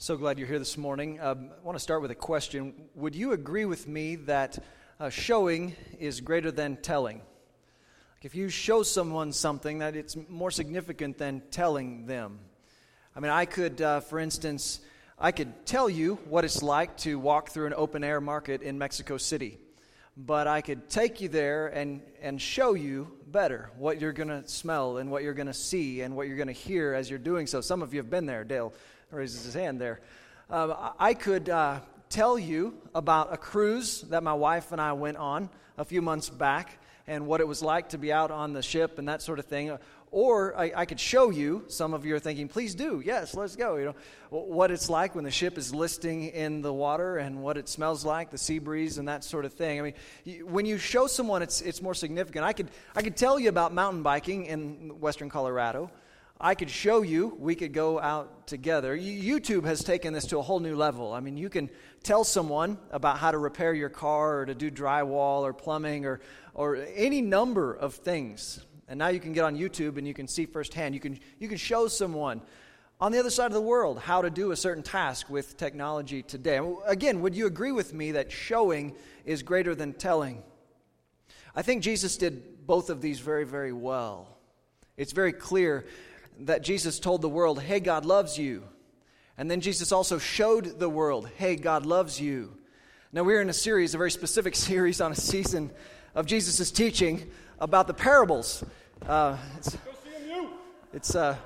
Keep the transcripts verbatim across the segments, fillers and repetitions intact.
So glad you're here this morning. Um, I want to start with a question. Would you agree with me that uh, showing is greater than telling? Like if you show someone something, that it's more significant than telling them. I mean, I could, uh, for instance, I could tell you what it's like to walk through an open-air market in Mexico City. But I could take you there and, and show you better what you're going to smell and what you're going to see and what you're going to hear as you're doing so. Some of you have been there. Dale raises his hand there. Uh, I could uh, tell you about a cruise that my wife and I went on a few months back and what it was like to be out on the ship and that sort of thing. Or I, I could show you, some of you are thinking, please do, yes, let's go, you know, what it's like when the ship is listing in the water and what it smells like, the sea breeze and that sort of thing. I mean, when you show someone, it's it's more significant. I could I could tell you about mountain biking in western Colorado. I could show you, we could go out together. YouTube has taken this to a whole new level. I mean, you can tell someone about how to repair your car or to do drywall or plumbing or or any number of things. And now you can get on YouTube and you can see firsthand. You can you can show someone on the other side of the world how to do a certain task with technology today. Again, would you agree with me that showing is greater than telling? I think Jesus did both of these very, very well. It's very clear that Jesus told the world, hey, God loves you. And then Jesus also showed the world, hey, God loves you. Now we're in a series, a very specific series on a season of Jesus' teaching about the parables. Uh, it's, it's uh,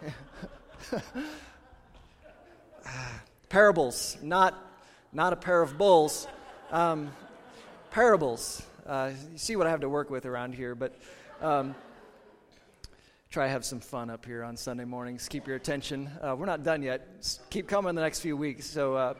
parables, not not a pair of bulls. Um, parables. Uh, you see what I have to work with around here, but um, try to have some fun up here on Sunday mornings. Keep your attention. Uh, we're not done yet. Just keep coming the next few weeks. So uh,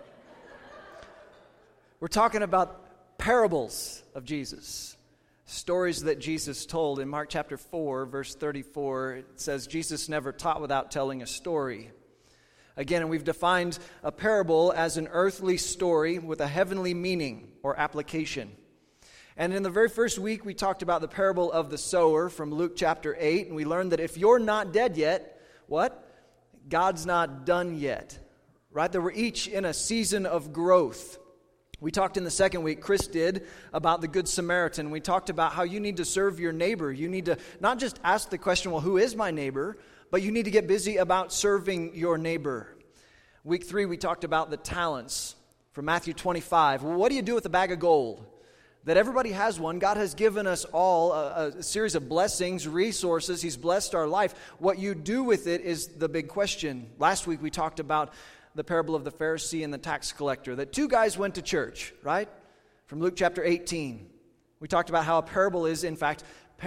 we're talking about parables of Jesus. Stories that Jesus told. In Mark chapter four, verse thirty-four, it says, Jesus never taught without telling a story. Again, and we've defined a parable as an earthly story with a heavenly meaning or application. And in the very first week, we talked about the parable of the sower from Luke chapter eight, and we learned that if you're not dead yet, what? God's not done yet, right? That we're each in a season of growth. We talked in the second week, Chris did, about the Good Samaritan. We talked about how you need to serve your neighbor. You need to not just ask the question, well, who is my neighbor? But you need to get busy about serving your neighbor. Week three, we talked about the talents from Matthew twenty-five. Well, what do you do with a bag of gold? That everybody has one. God has given us all a, a series of blessings, resources. He's blessed our life. What you do with it is the big question. Last week, we talked about the parable of the Pharisee and the tax collector, that two guys went to church, right? From Luke chapter eighteen. We talked about how a parable is, in fact,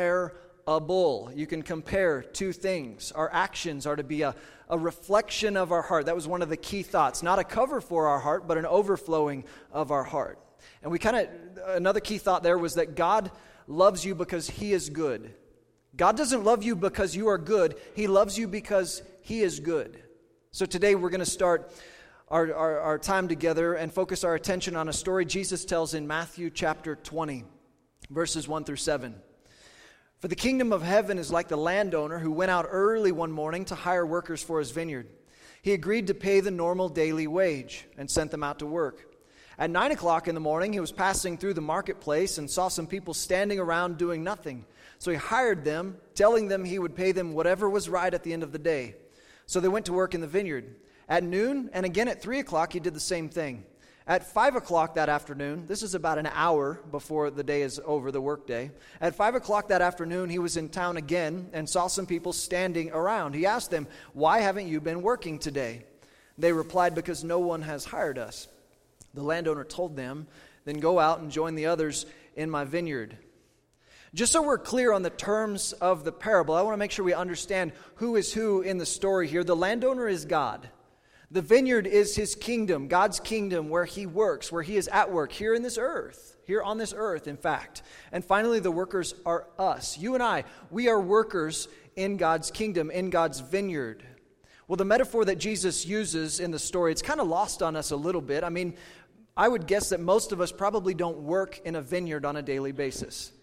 parable. You can compare two things. Our actions are to be a, a reflection of our heart. That was one of the key thoughts. Not a cover for our heart, but an overflowing of our heart. And we kind of, another key thought there was that God loves you because He is good. God doesn't love you because you are good. He loves you because He is good. So today we're going to start our, our, our time together and focus our attention on a story Jesus tells in Matthew chapter twenty, verses one through seven. For the kingdom of heaven is like the landowner who went out early one morning to hire workers for his vineyard. He agreed to pay the normal daily wage and sent them out to work. At nine o'clock in the morning, he was passing through the marketplace and saw some people standing around doing nothing. So he hired them, telling them he would pay them whatever was right at the end of the day. So they went to work in the vineyard. At noon and again at three o'clock, he did the same thing. At five o'clock that afternoon, this is about an hour before the day is over, the workday. At five o'clock that afternoon, he was in town again and saw some people standing around. He asked them, why haven't you been working today? They replied, because no one has hired us. The landowner told them, then go out and join the others in my vineyard. Just so we're clear on the terms of the parable, I want to make sure we understand who is who in the story here. The landowner is God. The vineyard is His kingdom, God's kingdom, where He works, where He is at work, here in this earth, here on this earth, in fact. And finally, the workers are us. You and I, we are workers in God's kingdom, in God's vineyard. Well, the metaphor that Jesus uses in the story, it's kind of lost on us a little bit. I mean, I would guess that most of us probably don't work in a vineyard on a daily basis.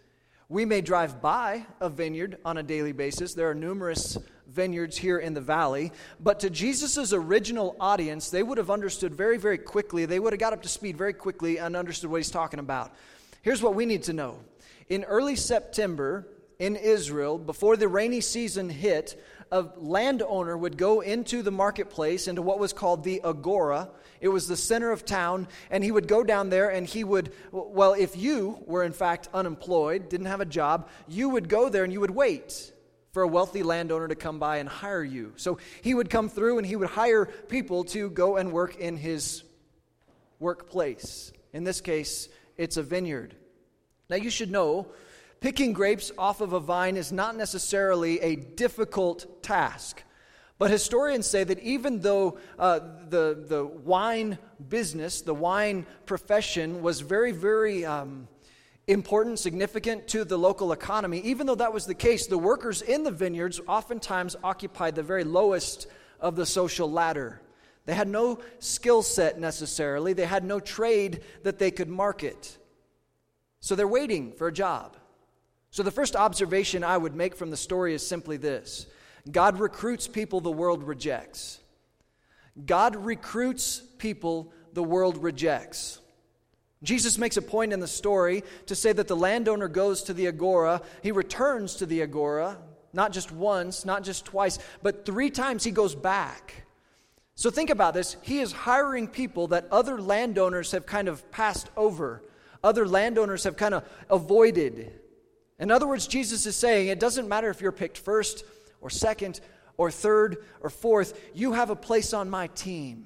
We may drive by a vineyard on a daily basis. There are numerous vineyards here in the valley. But to Jesus' original audience, they would have understood very, very quickly. They would have got up to speed very quickly and understood what he's talking about. Here's what we need to know. In early September in Israel, before the rainy season hit, a landowner would go into the marketplace, into what was called the Agora. It was the center of town, and he would go down there and he would, well, if you were in fact unemployed, didn't have a job, you would go there and you would wait for a wealthy landowner to come by and hire you. So he would come through and he would hire people to go and work in his workplace. In this case, it's a vineyard. Now you should know, picking grapes off of a vine is not necessarily a difficult task. But historians say that even though uh, the, the wine business, the wine profession was very, very um, important, significant to the local economy, even though that was the case, the workers in the vineyards oftentimes occupied the very lowest of the social ladder. They had no skill set necessarily. They had no trade that they could market. So they're waiting for a job. So the first observation I would make from the story is simply this. God recruits people the world rejects. God recruits people the world rejects. Jesus makes a point in the story to say that the landowner goes to the Agora. He returns to the Agora, not just once, not just twice, but three times he goes back. So think about this. He is hiring people that other landowners have kind of passed over. Other landowners have kind of avoided. In other words, Jesus is saying it doesn't matter if you're picked first or second or third or fourth. You have a place on my team.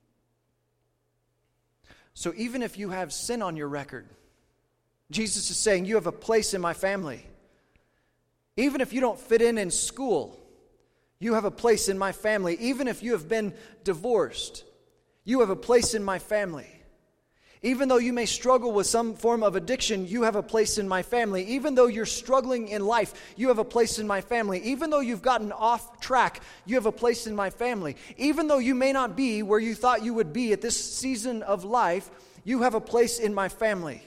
So even if you have sin on your record, Jesus is saying you have a place in my family. Even if you don't fit in in school, you have a place in my family. Even if you have been divorced, you have a place in my family. Even though you may struggle with some form of addiction, you have a place in my family. Even though you're struggling in life, you have a place in my family. Even though you've gotten off track, you have a place in my family. Even though you may not be where you thought you would be at this season of life, you have a place in my family.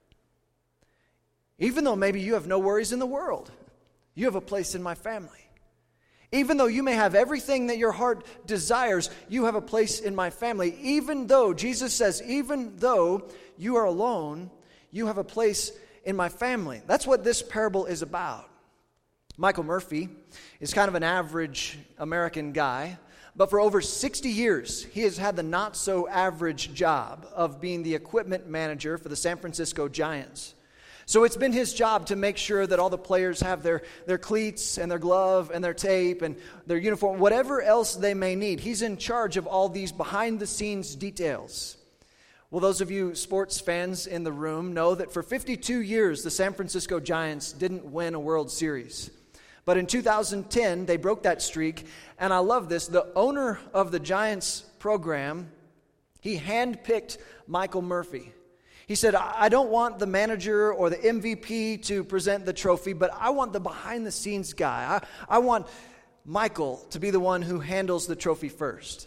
Even though maybe you have no worries in the world, you have a place in my family. Even though you may have everything that your heart desires, you have a place in my family. Even though, Jesus says, even though you are alone, you have a place in my family. That's what this parable is about. Michael Murphy is kind of an average American guy, but for over sixty years, he has had the not-so-average job of being the equipment manager for the San Francisco Giants. So it's been his job to make sure that all the players have their, their cleats and their glove and their tape and their uniform, whatever else they may need. He's in charge of all these behind-the-scenes details. Well, those of you sports fans in the room know that for fifty-two years, the San Francisco Giants didn't win a World Series. But in two thousand ten, they broke that streak, and I love this. The owner of the Giants program, he handpicked Michael Murphy. He said, I don't want the manager or the M V P to present the trophy, but I want the behind-the-scenes guy. I, I want Michael to be the one who handles the trophy first.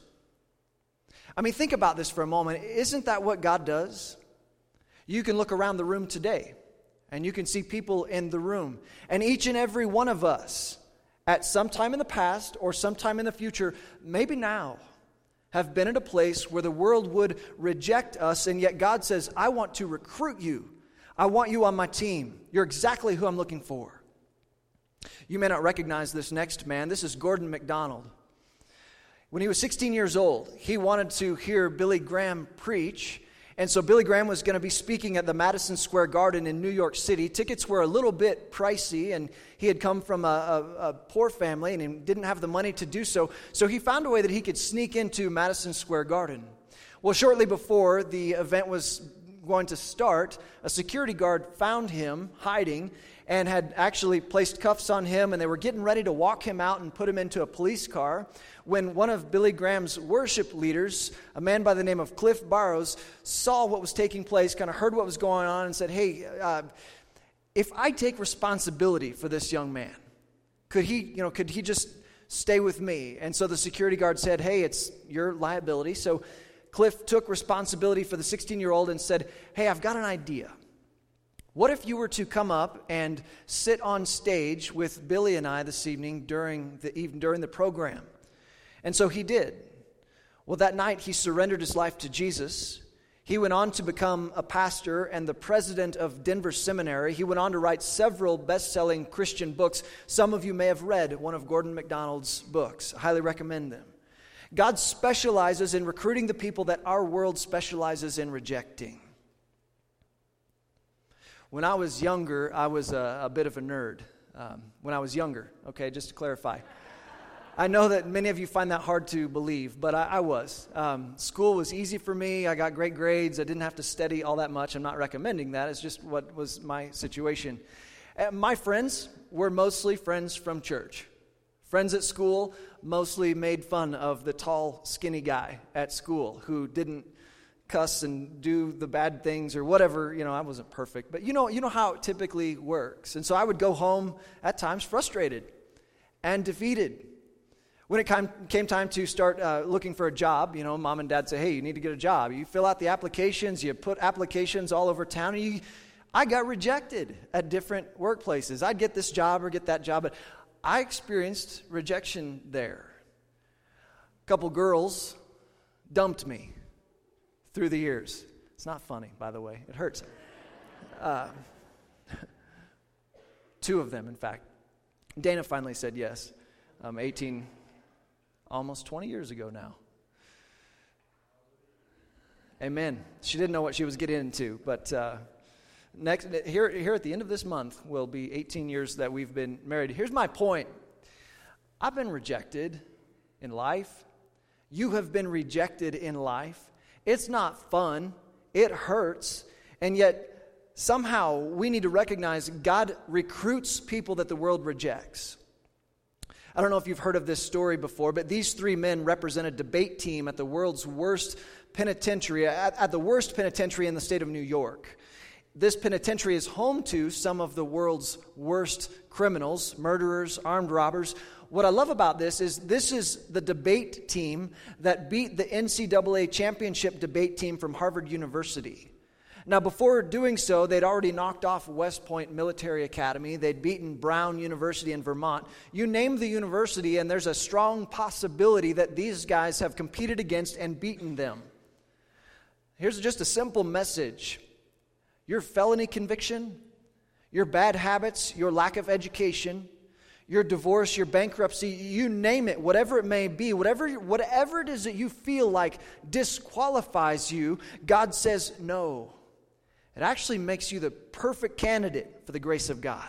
I mean, think about this for a moment. Isn't that what God does? You can look around the room today, and you can see people in the room. And each and every one of us, at some time in the past or sometime in the future, maybe now, have been at a place where the world would reject us, and yet God says, I want to recruit you. I want you on my team. You're exactly who I'm looking for. You may not recognize this next man. This is Gordon MacDonald. When he was sixteen years old, he wanted to hear Billy Graham preach, and so Billy Graham was going to be speaking at the Madison Square Garden in New York City. Tickets were a little bit pricey, and he had come from a, a, a poor family, and he didn't have the money to do so. So he found a way that he could sneak into Madison Square Garden. Well, shortly before the event was going to start, a security guard found him hiding and had actually placed cuffs on him, and they were getting ready to walk him out and put him into a police car when one of Billy Graham's worship leaders, a man by the name of Cliff Barrows, saw what was taking place, kind of heard what was going on, and said, hey, uh, if I take responsibility for this young man, could he, you know, could he just stay with me? And so the security guard said, hey, it's your liability. So Cliff took responsibility for the sixteen-year-old and said, hey, I've got an idea. What if you were to come up and sit on stage with Billy and I this evening during the even during the program? And so he did. Well, that night he surrendered his life to Jesus. He went on to become a pastor and the president of Denver Seminary. He went on to write several best-selling Christian books. Some of you may have read one of Gordon MacDonald's books. I highly recommend them. God specializes in recruiting the people that our world specializes in rejecting. When I was younger, I was a, a bit of a nerd. Um, when I was younger, okay, just to clarify. I know that many of you find that hard to believe, but I, I was. Um, school was easy for me. I got great grades. I didn't have to study all that much. I'm not recommending that. It's just what was my situation. Uh, my friends were mostly friends from church. Friends at school mostly made fun of the tall, skinny guy at school who didn't cuss and do the bad things or whatever. You know, I wasn't perfect, but you know, you know how it typically works. And so I would go home at times frustrated and defeated. When it came time to start uh, looking for a job, you know, mom and dad say, hey, you need to get a job. You fill out the applications, you put applications all over town. And you, I got rejected at different workplaces. I'd get this job or get that job, but I experienced rejection there. A couple girls dumped me through the years. It's not funny, by the way. It hurts. Uh, two of them, in fact. Dana finally said yes. Um, eighteen Almost twenty years ago now. Amen. She didn't know what she was getting into, but uh, next here, here at the end of this month will be eighteen years that we've been married. Here's my point. I've been rejected in life. You have been rejected in life. It's not fun. It hurts. And yet, somehow, we need to recognize God recruits people that the world rejects. I don't know if you've heard of this story before, but these three men represent a debate team at the world's worst penitentiary, at, at the worst penitentiary in the state of New York. This penitentiary is home to some of the world's worst criminals, murderers, armed robbers. What I love about this is this is the debate team that beat the N C double A championship debate team from Harvard University. Now, before doing so, they'd already knocked off West Point Military Academy. They'd beaten Brown University in Vermont. You name the university, and there's a strong possibility that these guys have competed against and beaten them. Here's just a simple message. Your felony conviction, your bad habits, your lack of education, your divorce, your bankruptcy, you name it, whatever it may be, whatever, whatever it is that you feel like disqualifies you, God says no. It actually makes you the perfect candidate for the grace of God.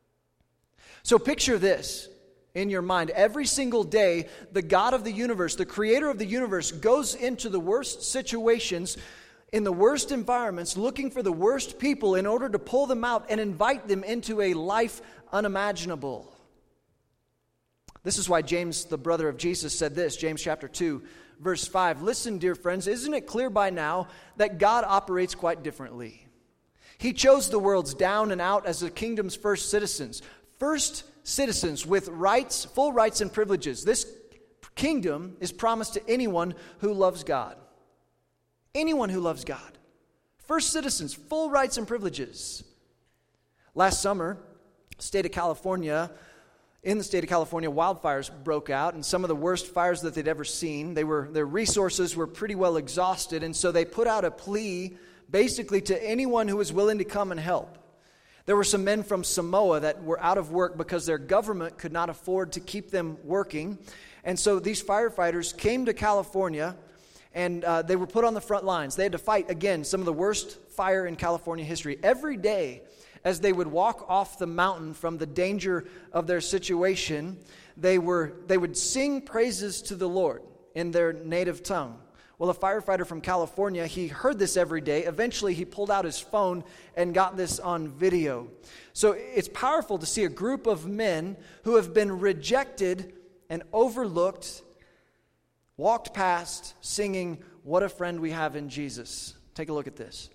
So picture this in your mind. Every single day, the God of the universe, the creator of the universe, goes into the worst situations, in the worst environments, looking for the worst people in order to pull them out and invite them into a life unimaginable. This is why James, the brother of Jesus, said this, James chapter two, verse five. Listen, dear friends, isn't it clear by now that God operates quite differently? He chose the world's down and out as the kingdom's first citizens. First citizens with rights, full rights and privileges. This kingdom is promised to anyone who loves God. Anyone who loves God. First citizens, full rights and privileges. Last summer, state of California, in the state of California, wildfires broke out, and some of the worst fires that they'd ever seen. They were, their resources were pretty well exhausted, and so they put out a plea basically to anyone who was willing to come and help. There were some men from Samoa that were out of work because their government could not afford to keep them working. And so these firefighters came to California, and uh, they were put on the front lines. They had to fight, again, some of the worst fire in California history. Every day, as they would walk off the mountain from the danger of their situation, they were they would sing praises to the Lord in their native tongue. Well, a firefighter from California, he heard this every day. Eventually, he pulled out his phone and got this on video. So it's powerful to see a group of men who have been rejected and overlooked, walked past, singing, "What a friend we have in Jesus." Take a look at this.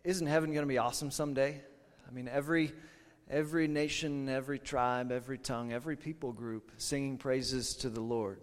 isn't heaven going to be awesome someday? I mean, every every nation, every tribe, every tongue, every people group singing praises to the Lord.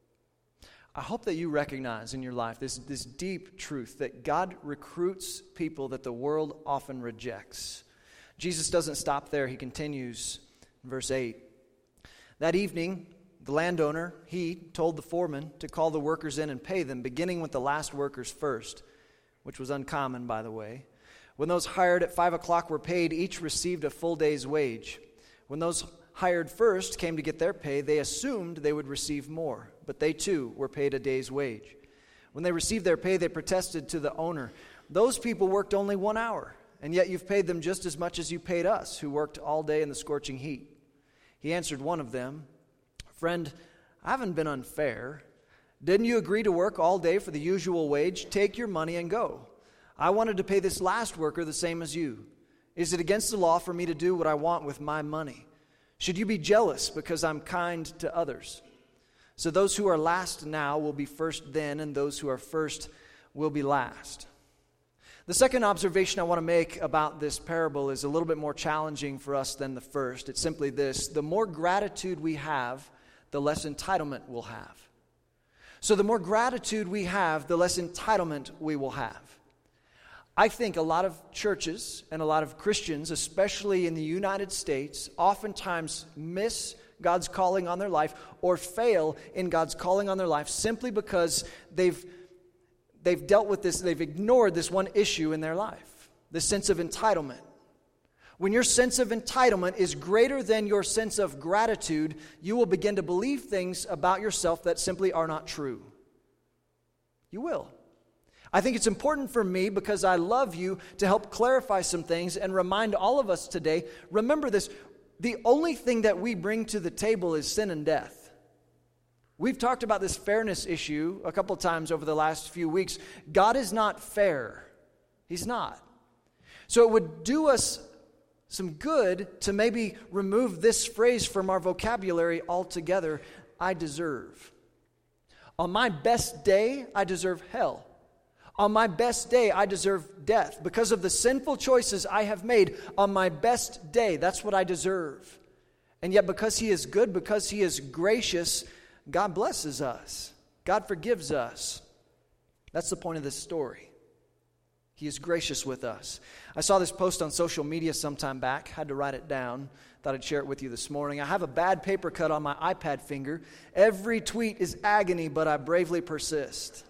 I hope that you recognize in your life this, this deep truth that God recruits people that the world often rejects. Jesus doesn't stop there. He continues in verse eight. That evening, the landowner, he told the foreman to call the workers in and pay them, beginning with the last workers first, which was uncommon, by the way. When those hired at five o'clock were paid, each received a full day's wage. When those hired first came to get their pay, they assumed they would receive more, but they too were paid a day's wage. When they received their pay, they protested to the owner, "Those people worked only one hour, and yet you've paid them just as much as you paid us, who worked all day in the scorching heat." He answered one of them, "Friend, I haven't been unfair. Didn't you agree to work all day for the usual wage? Take your money and go. I wanted to pay this last worker the same as you. Is it against the law for me to do what I want with my money? Should you be jealous because I'm kind to others? So those who are last now will be first then, and those who are first will be last." The second observation I want to make about this parable is a little bit more challenging for us than the first. It's simply this: the more gratitude we have, the less entitlement we'll have. So the more gratitude we have, the less entitlement we will have. I think a lot of churches and a lot of Christians, especially in the United States, oftentimes miss God's calling on their life or fail in God's calling on their life simply because they've they've dealt with this, they've ignored this one issue in their life, the sense of entitlement. When your sense of entitlement is greater than your sense of gratitude, you will begin to believe things about yourself that simply are not true. You will. I think it's important for me, because I love you, to help clarify some things and remind all of us today, remember this: the only thing that we bring to the table is sin and death. We've talked about this fairness issue a couple times over the last few weeks. God is not fair. He's not. So it would do us some good to maybe remove this phrase from our vocabulary altogether: I deserve. On my best day, I deserve hell. On my best day, I deserve death. Because of the sinful choices I have made, on my best day, that's what I deserve. And yet, because He is good, because He is gracious, God blesses us. God forgives us. That's the point of this story. He is gracious with us. I saw this post on social media some time back. Had to write it down. Thought I'd share it with you this morning. I have a bad paper cut on my iPad finger. Every tweet is agony, but I bravely persist.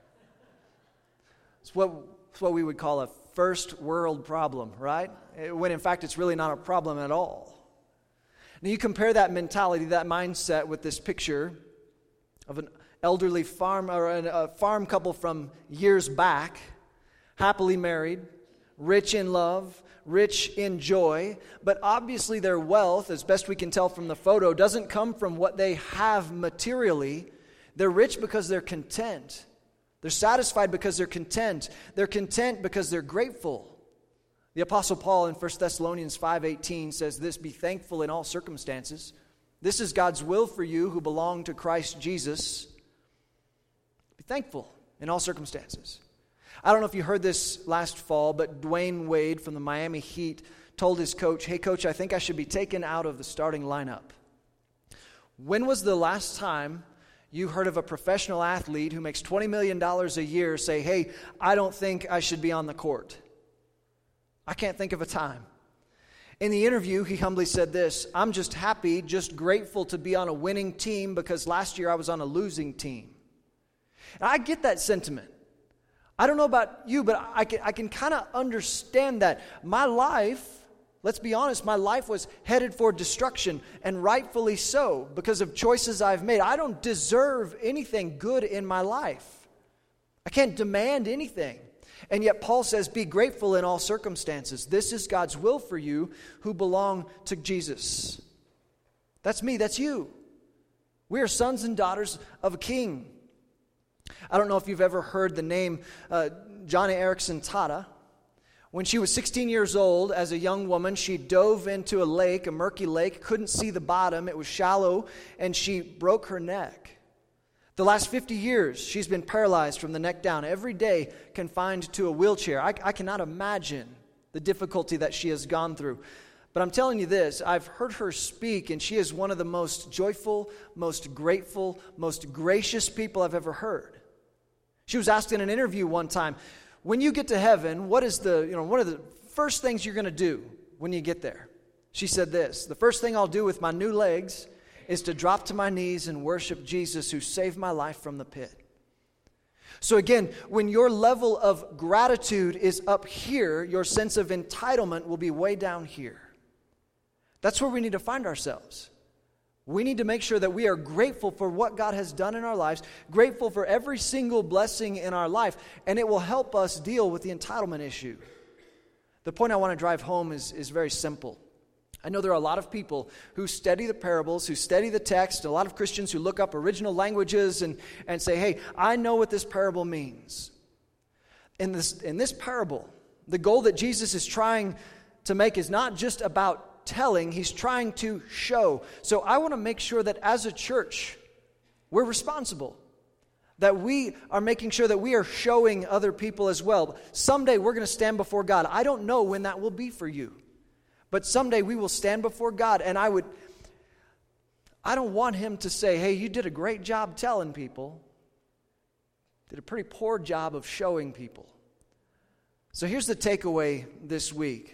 It's what, it's what we would call a first world problem, right? When in fact it's really not a problem at all. Now you compare that mentality, that mindset, with this picture of an elderly farm or a farm couple from years back, happily married, rich in love, rich in joy, but obviously their wealth, as best we can tell from the photo, doesn't come from what they have materially. They're rich because they're content. They're satisfied because they're content. They're content because they're grateful. The Apostle Paul in First Thessalonians five eighteen says this: "Be thankful in all circumstances. This is God's will for you who belong to Christ Jesus." Be thankful in all circumstances. I don't know if you heard this last fall, but Dwayne Wade from the Miami Heat told his coach, "Hey coach, I think I should be taken out of the starting lineup." When was the last time you heard of a professional athlete who makes twenty million dollars a year say, "Hey, I don't think I should be on the court"? I can't think of a time. In the interview, he humbly said this: "I'm just happy, just grateful to be on a winning team because last year I was on a losing team." And I get that sentiment. I don't know about you, but I can, I can kind of understand that. My life, let's be honest, my life was headed for destruction, and rightfully so, because of choices I've made. I don't deserve anything good in my life. I can't demand anything. And yet Paul says, be grateful in all circumstances. This is God's will for you who belong to Jesus. That's me, that's you. We are sons and daughters of a king. I don't know if you've ever heard the name uh, Joni Eareckson Tada. When she was sixteen years old, as a young woman, she dove into a lake, a murky lake, couldn't see the bottom, it was shallow, and she broke her neck. The last fifty years, she's been paralyzed from the neck down, every day confined to a wheelchair. I, I cannot imagine the difficulty that she has gone through. But I'm telling you this, I've heard her speak, and she is one of the most joyful, most grateful, most gracious people I've ever heard. She was asked in an interview one time, when you get to heaven, what is the, you know, what are the first things you're going to do when you get there? She said this, the first thing I'll do with my new legs is to drop to my knees and worship Jesus who saved my life from the pit. So again, when your level of gratitude is up here, your sense of entitlement will be way down here. That's where we need to find ourselves. We need to make sure that we are grateful for what God has done in our lives, grateful for every single blessing in our life, and it will help us deal with the entitlement issue. The point I want to drive home is, is very simple. I know there are a lot of people who study the parables, who study the text, a lot of Christians who look up original languages and, and say, hey, I know what this parable means. In this, in this parable, the goal that Jesus is trying to make is not just about telling, he's trying to show. So I want to make sure that as a church, we're responsible. That we are making sure that we are showing other people as well. Someday we're going to stand before God. I don't know when that will be for you. But someday we will stand before God, and I would, I don't want him to say, hey, you did a great job telling people. Did a pretty poor job of showing people. So here's the takeaway this week.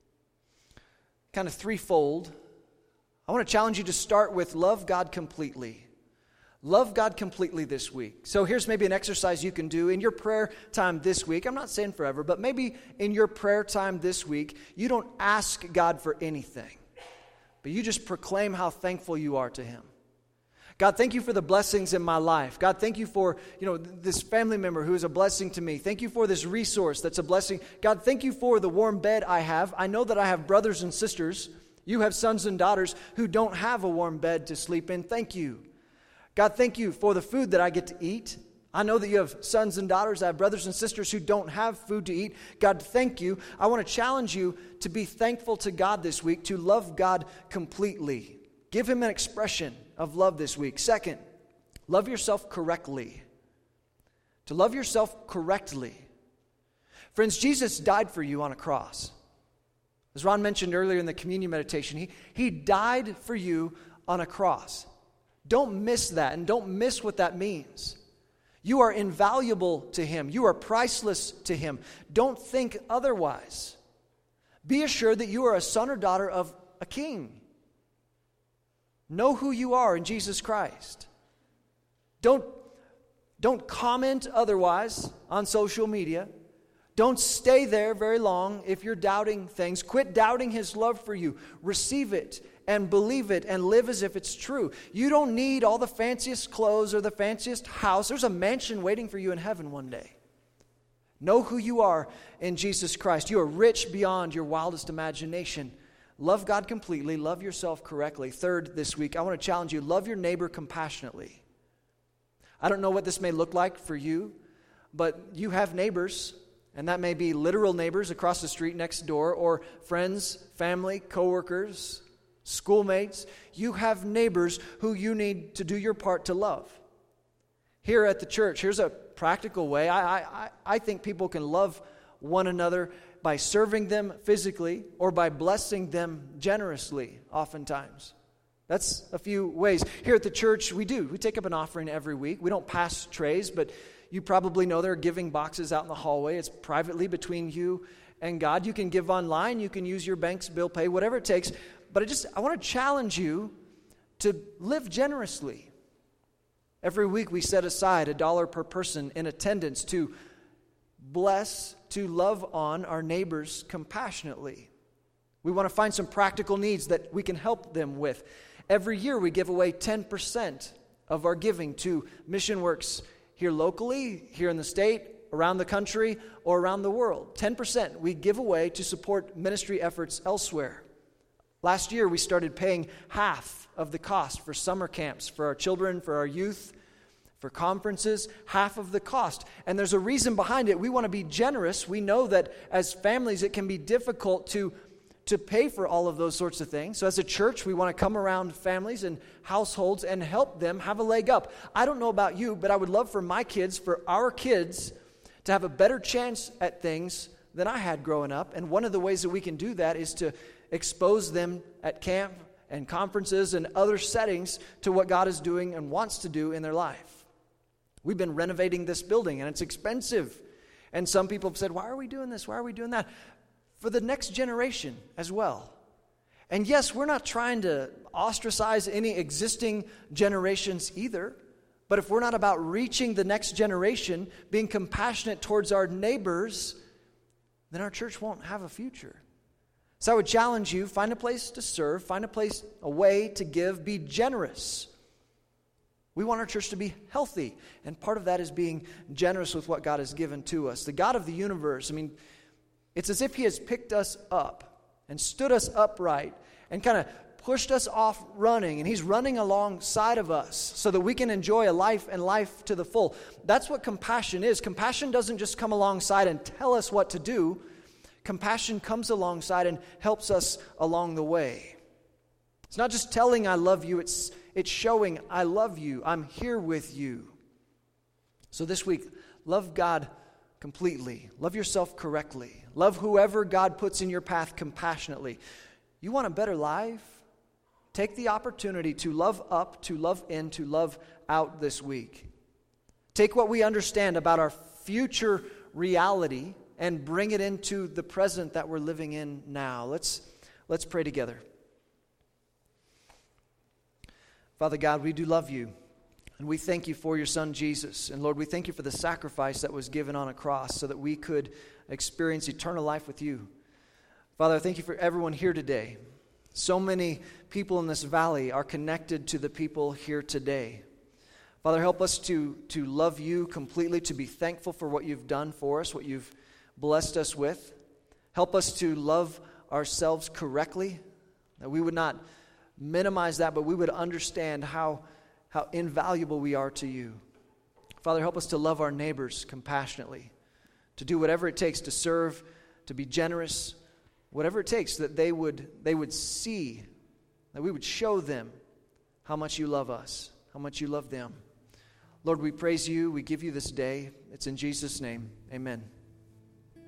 Kind of threefold. I want to challenge you to start with love God completely. Love God completely this week. So here's maybe an exercise you can do in your prayer time this week. I'm not saying forever, but maybe in your prayer time this week, you don't ask God for anything, but you just proclaim how thankful you are to him. God, thank you for the blessings in my life. God, thank you for, you know, this family member who is a blessing to me. Thank you for this resource that's a blessing. God, thank you for the warm bed I have. I know that I have brothers and sisters. You have sons and daughters who don't have a warm bed to sleep in. Thank you. God, thank you for the food that I get to eat. I know that you have sons and daughters. I have brothers and sisters who don't have food to eat. God, thank you. I want to challenge you to be thankful to God this week, to love God completely. Give him an expression of love this week. Second, love yourself correctly. To love yourself correctly. Friends, Jesus died for you on a cross. As Ron mentioned earlier in the communion meditation, he, he died for you on a cross. Don't miss that, and don't miss what that means. You are invaluable to him. You are priceless to him. Don't think otherwise. Be assured that you are a son or daughter of a king. Know who you are in Jesus Christ. Don't, don't comment otherwise on social media. Don't stay there very long if you're doubting things. Quit doubting his love for you. Receive it and believe it and live as if it's true. You don't need all the fanciest clothes or the fanciest house. There's a mansion waiting for you in heaven one day. Know who you are in Jesus Christ. You are rich beyond your wildest imagination. Love God completely. Love yourself correctly. Third, this week, I want to challenge you. Love your neighbor compassionately. I don't know what this may look like for you, but you have neighbors, and that may be literal neighbors across the street next door, or friends, family, coworkers, schoolmates. You have neighbors who you need to do your part to love. Here at the church, here's a practical way. I, I, I think people can love one another by serving them physically or by blessing them generously oftentimes. That's a few ways. Here at the church, we do. We take up an offering every week. We don't pass trays, but you probably know there are giving boxes out in the hallway. It's privately between you and God. You can give online. You can use your bank's bill pay, whatever it takes. But I just, I want to challenge you to live generously. Every week we set aside a dollar per person in attendance to bless, to love on our neighbors compassionately. We want to find some practical needs that we can help them with. Every year we give away ten percent of our giving to mission works here locally, here in the state, around the country, or around the world. ten percent we give away to support ministry efforts elsewhere. Last year, we started paying half of the cost for summer camps, for our children, for our youth, for conferences, half of the cost. And there's a reason behind it. We want to be generous. We know that as families, it can be difficult to, to pay for all of those sorts of things. So as a church, we want to come around families and households and help them have a leg up. I don't know about you, but I would love for my kids, for our kids, to have a better chance at things than I had growing up. And one of the ways that we can do that is to expose them at camp and conferences and other settings to what God is doing and wants to do in their life. We've been renovating this building, and it's expensive. And some people have said, why are we doing this? Why are we doing that? For the next generation as well. And yes, we're not trying to ostracize any existing generations either. But if we're not about reaching the next generation, being compassionate towards our neighbors, then our church won't have a future. So I would challenge you, find a place to serve, find a place, a way to give, be generous. We want our church to be healthy, and part of that is being generous with what God has given to us. The God of the universe, I mean, it's as if He has picked us up and stood us upright and kind of pushed us off running, and He's running alongside of us so that we can enjoy a life and life to the full. That's what compassion is. Compassion doesn't just come alongside and tell us what to do. Compassion comes alongside and helps us along the way. It's not just telling I love you, it's it's showing I love you. I'm here with you. So this week, love God completely. Love yourself correctly. Love whoever God puts in your path compassionately. You want a better life? Take the opportunity to love up, to love in, to love out this week. Take what we understand about our future reality and bring it into the present that we're living in now. Let's, let's pray together. Father God, we do love you. And we thank you for your Son, Jesus. And Lord, we thank you for the sacrifice that was given on a cross so that we could experience eternal life with you. Father, I thank you for everyone here today. So many people in this valley are connected to the people here today. Father, help us to, to love you completely, to be thankful for what you've done for us, what you've blessed us with. Help us to love ourselves correctly, that we would not minimize that, but we would understand how how invaluable we are to you. Father, help us to love our neighbors compassionately, to do whatever it takes to serve, to be generous, whatever it takes that they would they would see, that we would show them how much you love us, how much you love them. Lord, we praise you. We give you this day. It's in Jesus' name. Amen.